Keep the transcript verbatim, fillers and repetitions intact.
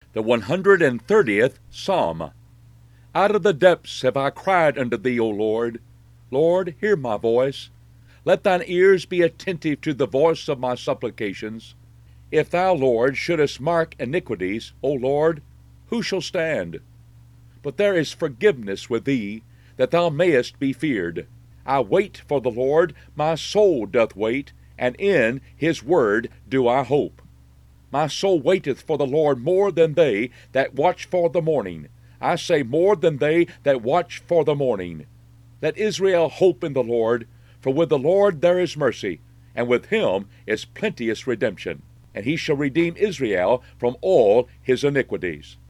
The one hundred and thirtieth Psalm. Out of the depths have I cried unto thee, O Lord. Lord, hear my voice. Let thine ears be attentive to the voice of my supplications. If thou, Lord, shouldest mark iniquities, O Lord, who shall stand? But there is forgiveness with thee, that thou mayest be feared. I wait for the Lord, my soul doth wait, and in his word do I hope. My soul waiteth for the Lord more than they that watch for the morning. I say more than they that watch for the morning. Let Israel hope in the Lord, for with the Lord there is mercy, and with him is plenteous redemption, and he shall redeem Israel from all his iniquities.